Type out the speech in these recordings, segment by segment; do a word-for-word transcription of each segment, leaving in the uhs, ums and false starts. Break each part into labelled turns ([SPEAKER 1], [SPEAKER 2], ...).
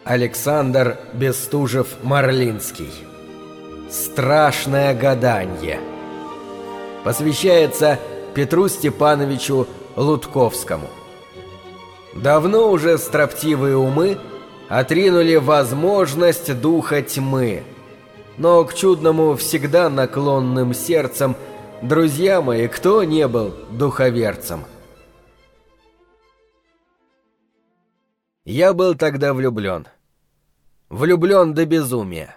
[SPEAKER 1] Александр Бестужев-Марлинский. Страшное гаданье. Посвящается Петру Степановичу Лутковскому. Давно уже строптивые умы отринули возможность духа тьмы, но к чудному всегда наклонным сердцам, друзья мои, кто не был духоверцем? Я был тогда влюблен. Влюблен до безумия.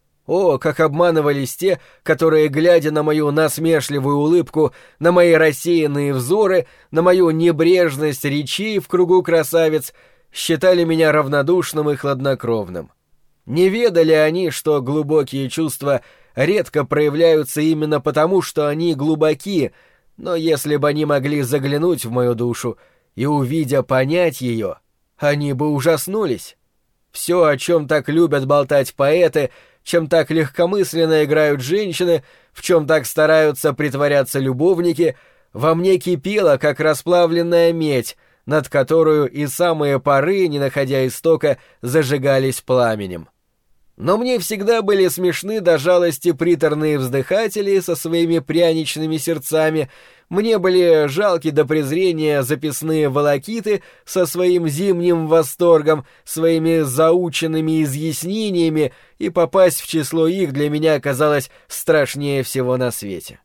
[SPEAKER 1] О, как обманывались те, которые, глядя на мою насмешливую улыбку, на мои рассеянные взоры, на мою небрежность речей в кругу красавиц, считали меня равнодушным и хладнокровным. Не ведали они, что глубокие чувства редко проявляются именно потому, что они глубоки, но если бы они могли заглянуть в мою душу и, увидя, понять ее, они бы ужаснулись. Все, о чем так любят болтать поэты, чем так легкомысленно играют женщины, в чем так стараются притворяться любовники, во мне кипело, как расплавленная медь, над которую и самые пары, не находя истока, зажигались пламенем. Но мне всегда были смешны до жалости приторные вздыхатели со своими пряничными сердцами, мне были жалки до презрения записные волокиты со своим зимним восторгом, своими заученными изъяснениями, и попасть в число их для меня казалось страшнее всего на свете.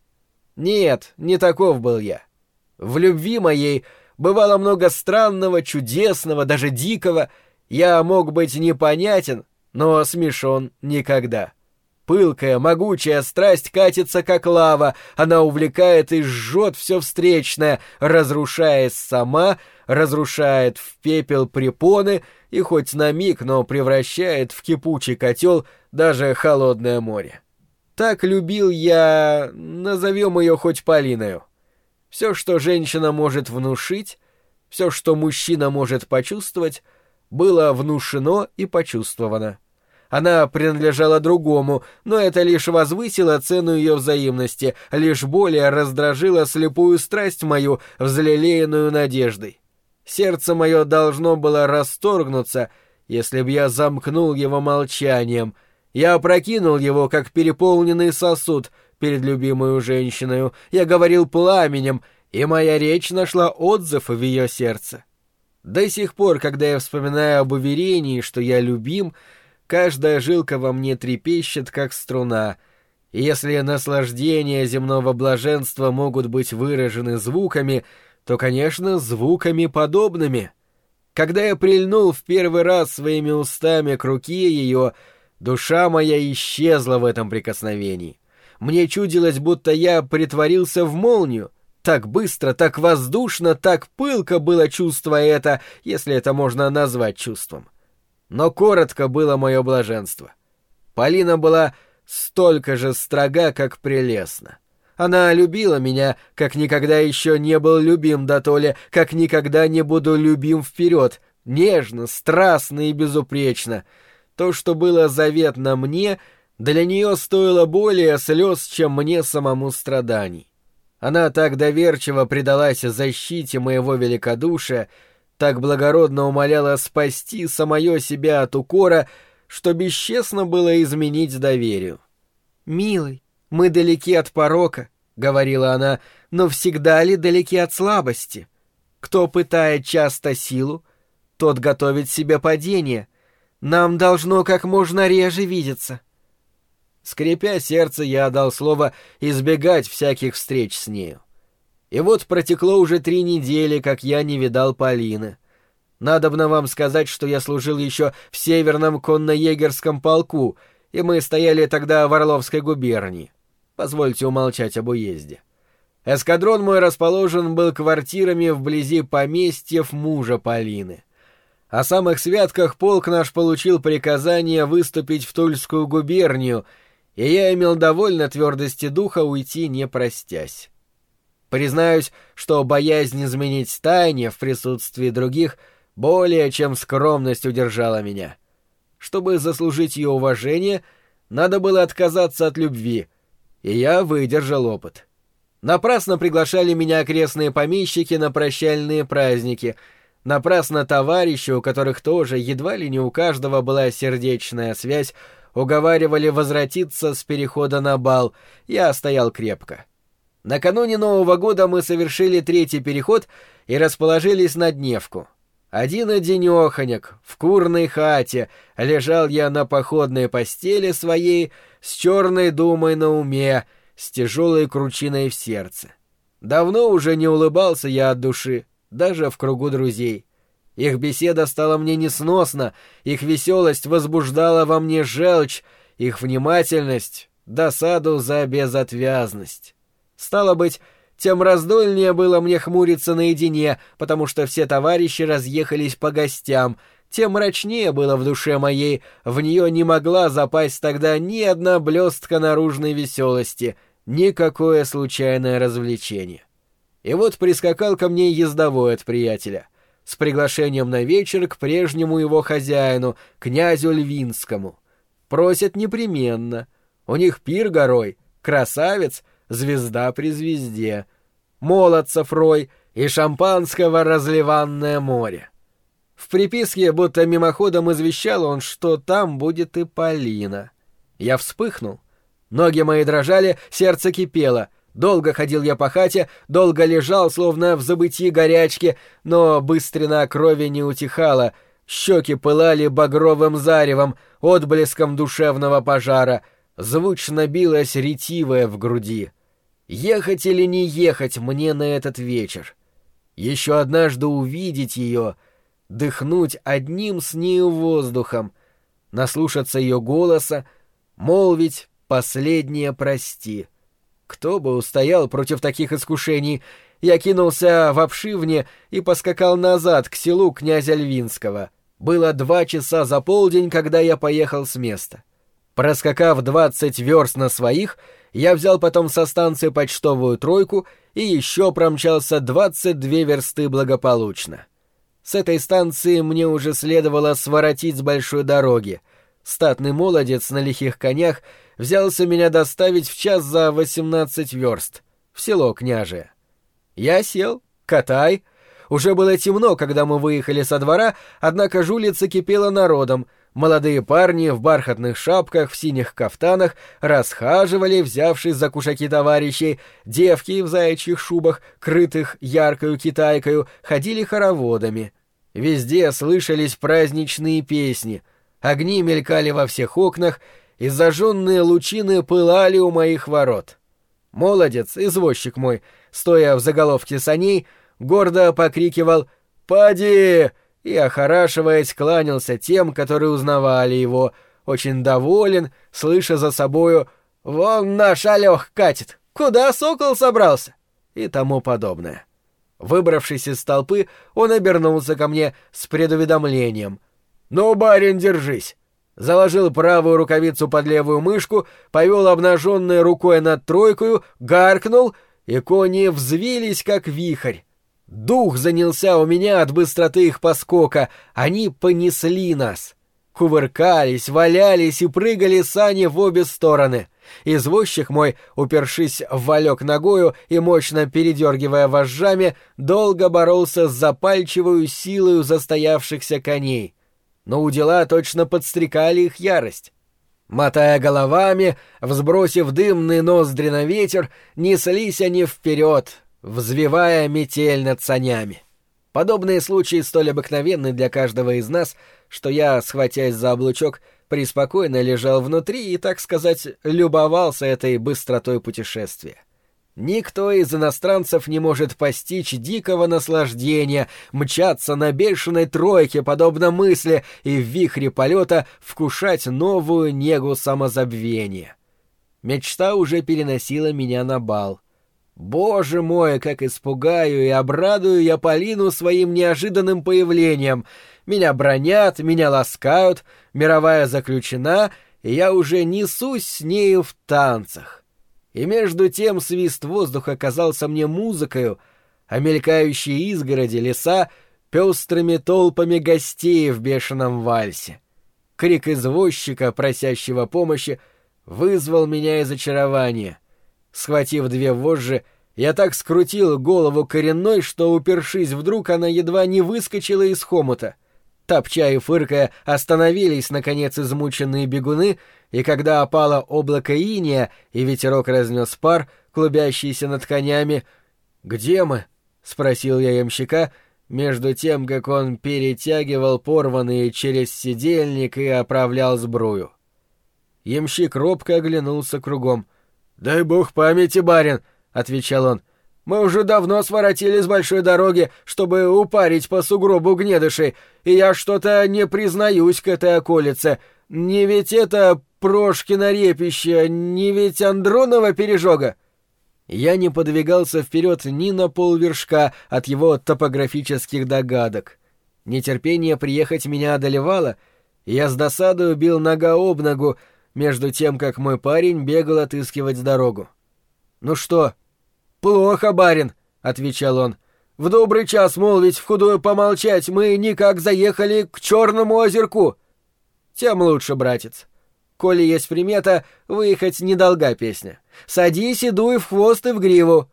[SPEAKER 1] Нет, не таков был я. В любви моей бывало много странного, чудесного, даже дикого. Я мог быть непонятен, но смешон никогда. Пылкая, могучая страсть катится, как лава, она увлекает и жжет все встречное, разрушаясь сама, разрушает в пепел препоны и хоть на миг, но превращает в кипучий котел даже холодное море. Так любил я, назовем ее хоть Полиною. Все, что женщина может внушить, все, что мужчина может почувствовать, было внушено и почувствовано. Она принадлежала другому, но это лишь возвысило цену ее взаимности, лишь более раздражило слепую страсть мою, взлелеянную надеждой. Сердце мое должно было расторгнуться, если б я замкнул его молчанием. Я опрокинул его, как переполненный сосуд, перед любимою женщиною. Я говорил пламенем, и моя речь нашла отзыв в ее сердце. До сих пор, когда я вспоминаю об уверении, что я любим, каждая жилка во мне трепещет, как струна, и если наслаждения земного блаженства могут быть выражены звуками, то, конечно, звуками подобными. Когда я прильнул в первый раз своими устами к руке ее, душа моя исчезла в этом прикосновении. Мне чудилось, будто я притворился в молнию. Так быстро, так воздушно, так пылко было чувство это, если это можно назвать чувством. Но коротко было мое блаженство. Полина была столько же строга, как прелестна. Она любила меня, как никогда еще не был любим дотоле, как никогда не буду любим вперед, нежно, страстно и безупречно. То, что было заветно мне, для нее стоило более слез, чем мне самому страданий. Она так доверчиво предалась защите моего великодушия, так благородно умоляла спасти самое себя от укора, что бесчестно было изменить доверию. «Милый, мы далеки от порока», — говорила она, — «но всегда ли далеки от слабости? Кто пытает часто силу, тот готовит себе падение. Нам должно как можно реже видеться». Скрипя сердце, я дал слово избегать всяких встреч с нею. И вот протекло уже три недели, как я не видал Полины. Надобно вам сказать, что я служил еще в Северном конно-егерском полку, и мы стояли тогда в Орловской губернии. Позвольте умолчать об уезде. Эскадрон мой расположен был квартирами вблизи поместьев мужа Полины. О самых святках полк наш получил приказание выступить в Тульскую губернию, и я имел довольно твердости духа уйти, не простясь. Признаюсь, что боязнь изменить тайне в присутствии других более чем скромность удержала меня. Чтобы заслужить ее уважение, надо было отказаться от любви, и я выдержал опыт. Напрасно приглашали меня окрестные помещики на прощальные праздники. Напрасно товарищи, у которых тоже едва ли не у каждого была сердечная связь, уговаривали возвратиться с перехода на бал. Я стоял крепко. Накануне Нового года мы совершили третий переход и расположились на дневку. Один-одинёхонек, в курной хате, лежал я на походной постели своей, с черной думой на уме, с тяжелой кручиной в сердце. Давно уже не улыбался я от души, даже в кругу друзей. Их беседа стала мне несносна, их веселость возбуждала во мне желчь, их внимательность — досаду за безотвязность. Стало быть, тем раздольнее было мне хмуриться наедине, потому что все товарищи разъехались по гостям, тем мрачнее было в душе моей, в нее не могла запасть тогда ни одна блестка наружной веселости, никакое случайное развлечение. И вот прискакал ко мне ездовой от приятеля с приглашением на вечер к прежнему его хозяину, князю Львинскому. Просят непременно. У них пир горой, красавец, звезда при звезде, молодцев рой и шампанского разливанное море. В приписке будто мимоходом извещал он, что там будет и Полина. Я вспыхнул. Ноги мои дрожали, сердце кипело. Долго ходил я по хате, долго лежал, словно в забытии горячки, но быстрина крови не утихала, щеки пылали багровым заревом, отблеском душевного пожара, звучно билось ретивое в груди. Ехать или не ехать мне на этот вечер? Еще однажды увидеть ее, дыхнуть одним с нею воздухом, наслушаться ее голоса, молвить последнее «прости». Кто бы устоял против таких искушений? Я кинулся в обшивне и поскакал назад к селу князя Львинского. Было два часа за полдень, когда я поехал с места. Проскакав двадцать верст на своих, я взял потом со станции почтовую тройку и еще промчался двадцать две версты благополучно. С этой станции мне уже следовало своротить с большой дороги. Статный молодец на лихих конях взялся меня доставить в час за восемнадцать верст, в село Княжие. Я сел, катай. Уже было темно, когда мы выехали со двора, однако ж улица кипела народом. Молодые парни в бархатных шапках, в синих кафтанах расхаживали, взявшись за кушаки товарищей, девки в заячьих шубах, крытых яркою китайкою, ходили хороводами. Везде слышались праздничные песни, огни мелькали во всех окнах, и зажженные лучины пылали у моих ворот. Молодец, извозчик мой, стоя в заголовке саней, гордо покрикивал «Поди!» и, охорашиваясь, кланялся тем, которые узнавали его, очень доволен, слыша за собою «Вон наш Алёх катит! Куда сокол собрался?» и тому подобное. Выбравшись из толпы, он обернулся ко мне с предуведомлением. «Ну, барин, держись!» Заложил правую рукавицу под левую мышку, повел обнаженной рукой над тройкою, гаркнул, и кони взвились, как вихрь. Дух занялся у меня от быстроты их поскока, они понесли нас. Кувыркались, валялись и прыгали сани в обе стороны. Извозчик мой, упершись в валек ногою и мощно передергивая вожжами, долго боролся с запальчивою силою застоявшихся коней. Но удила точно подстрекали их ярость. Мотая головами, взбросив дымные ноздри на ветер, неслись они вперед, взвивая метель над санями. Подобные случаи столь обыкновенны для каждого из нас, что я, схватясь за облучок, преспокойно лежал внутри и, так сказать, любовался этой быстротой путешествия. Никто из иностранцев не может постичь дикого наслаждения, мчаться на бешеной тройке, подобно мысли, и в вихре полета вкушать новую негу самозабвения. Мечта уже переносила меня на бал. Боже мой, как испугаю и обрадую я Полину своим неожиданным появлением! Меня бранят, меня ласкают, мировая заключена, и я уже несусь с нею в танцах. И между тем свист воздуха казался мне музыкою, а мелькающие изгороди, леса — пестрыми толпами гостей в бешеном вальсе. Крик извозчика, просящего помощи, вызвал меня из очарования. Схватив две вожжи, Я так скрутил голову коренной, что, упершись вдруг, она едва не выскочила из хомута. Топча и фыркая, остановились, наконец, измученные бегуны, и когда опало облако иния, и ветерок разнес пар, клубящийся над конями, «Где мы?» — спросил я ямщика, между тем, как он перетягивал порванные через седельник и оправлял сбрую. Ямщик робко оглянулся кругом. «Дай бог памяти, барин!» — отвечал он. «Мы уже давно своротили с большой дороги, чтобы упарить по сугробу гнедышей, и я что-то не признаюсь к этой околице. Не ведь это Прошкино репище, не ведь Андронова пережога?» Я не подвигался вперед ни на полвершка от его топографических догадок. Нетерпение приехать меня одолевало, и я с досадой бил нога об ногу, между тем, как мой парень бегал отыскивать дорогу. «Ну что?» «Плохо, барин», — отвечал он. «В добрый час, мол, ведь в худую помолчать, мы никак заехали к Черному озерку». «Тем лучше, братец. Коли есть примета, выехать недолга песня. Садись и дуй в хвост и в гриву».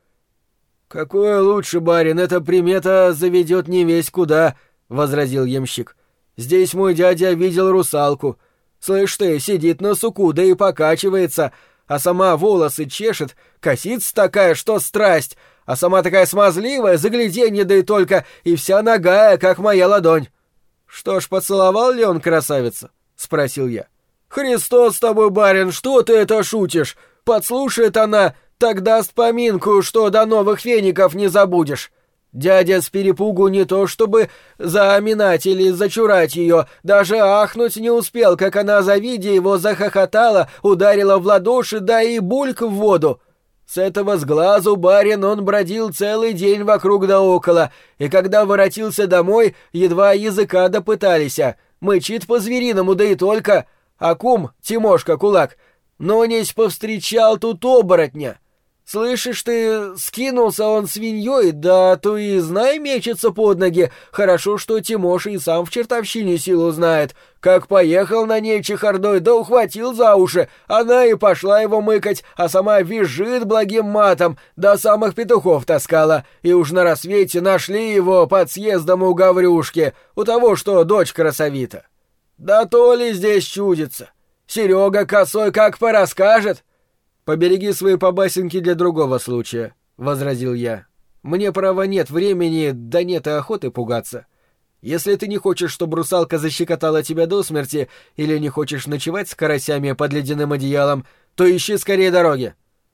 [SPEAKER 1] «Какое лучше, барин, эта примета заведет не весь куда», — возразил ямщик. «Здесь мой дядя видел русалку. Слышь ты, сидит на суку, да и покачивается, а сама волосы чешет, косица такая, что страсть, а сама такая смазливая, загляденье, да и только, и вся нагая, как моя ладонь». «Что ж, поцеловал ли он красавицу?» — спросил я. «Христос с тобой, барин, что ты это шутишь? Подслушает она, так даст поминку, что до новых веников не забудешь. Дядя с перепугу не то чтобы заоминать или зачурать ее, даже ахнуть не успел, как она, завидя его, захохотала, ударила в ладоши, да и бульк в воду. С этого сглазу, барин, он бродил целый день вокруг да около, и когда воротился домой, едва языка допытались, мычит по-звериному, да и только, а кум, Тимошка Кулак, но несь повстречал тут оборотня. Слышишь ты, скинулся он свиньей, да то и знай мечется под ноги. Хорошо, что Тимоша и сам в чертовщине силу знает. Как поехал на ней чехардой, да ухватил за уши, она и пошла его мыкать, а сама визжит благим матом, до самых петухов таскала. И уж на рассвете нашли его под съездом у Гаврюшки, у того, что дочь красовита. Да то ли здесь чудится. Серега косой как порасскажет. «Побереги свои побасенки для другого случая», — возразил я. «Мне, право, нет времени, да нет и охоты пугаться. Если ты не хочешь, чтобы русалка защекотала тебя до смерти, или не хочешь ночевать с карасями под ледяным одеялом, то ищи скорее дороги».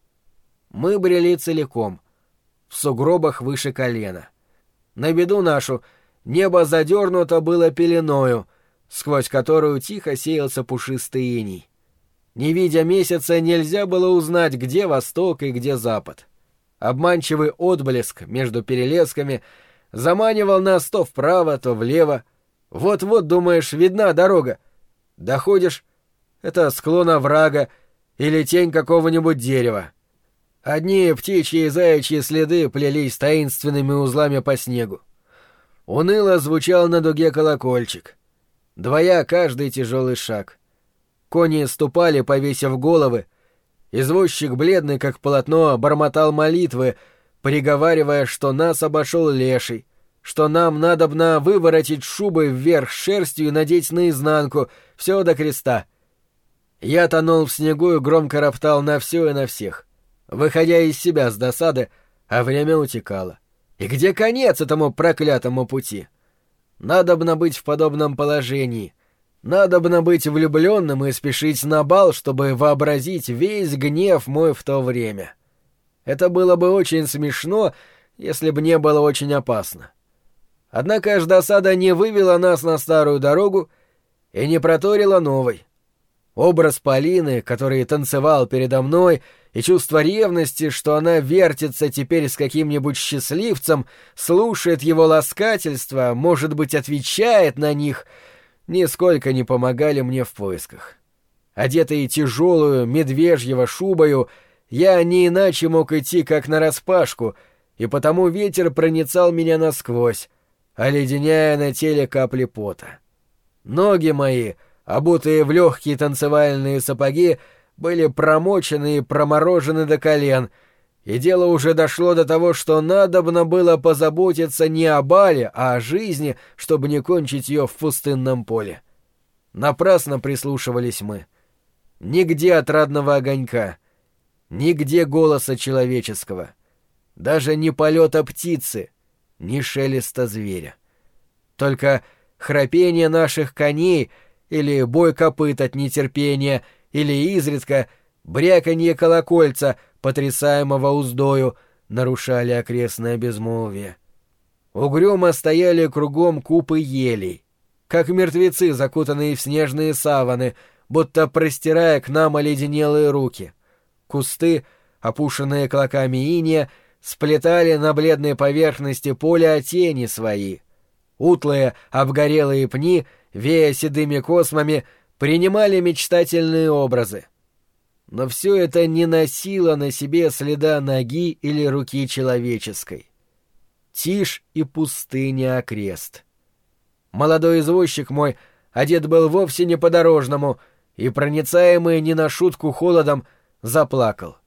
[SPEAKER 1] Мы брели целиком, в сугробах выше колена. На беду нашу небо задернуто было пеленою, сквозь которую тихо сеялся пушистый иней. Не видя месяца, нельзя было узнать, где восток и где запад. Обманчивый отблеск между перелесками заманивал нас то вправо, то влево. Вот-вот, думаешь, видна дорога. Доходишь — это склон оврага или тень какого-нибудь дерева. Одни птичьи и заячьи следы плелись таинственными узлами по снегу. Уныло звучал на дуге колокольчик. Двоя каждый тяжелый шаг. Кони ступали, повесив головы. Извозчик, бледный как полотно, бормотал молитвы, приговаривая, что нас обошел леший, что нам надобно выворотить шубы вверх шерстью и надеть наизнанку, все до креста. Я тонул в снегу и громко роптал на все и на всех, выходя из себя с досады, а время утекало. И где конец этому проклятому пути? Надобно быть в подобном положении. Надобно быть влюбленным и спешить на бал, чтобы вообразить весь гнев мой в то время. Это было бы очень смешно, если бы не было очень опасно. Однако ж досада не вывела нас на старую дорогу и не проторила новой. Образ Полины, который танцевал передо мной, и чувство ревности, что она вертится теперь с каким-нибудь счастливцем, слушает его ласкательства, может быть, отвечает на них — нисколько не помогали мне в поисках. Одетый тяжелую медвежьего шубою, я не иначе мог идти, как нараспашку, и потому ветер проницал меня насквозь, оледеняя на теле капли пота. Ноги мои, обутые в легкие танцевальные сапоги, были промочены и проморожены до колен, и дело уже дошло до того, что надобно было позаботиться не о бале, а о жизни, чтобы не кончить ее в пустынном поле. Напрасно прислушивались мы. Нигде отрадного огонька, нигде голоса человеческого, даже ни полета птицы, ни шелеста зверя. Только храпение наших коней или бой копыт от нетерпения, или изредка бряканье колокольца, потрясаемого уздою, нарушали окрестное безмолвие. Угрюмо стояли кругом купы елей, как мертвецы, закутанные в снежные саваны, будто простирая к нам оледенелые руки. Кусты, опушенные клоками инея, сплетали на бледной поверхности поля тени свои. Утлые, обгорелые пни, вея седыми космами, принимали мечтательные образы. Но все это не носило на себе следа ноги или руки человеческой. Тишь и пустыня окрест. Молодой извозчик мой одет был вовсе не по-дорожному и, проницаемый не на шутку холодом, заплакал.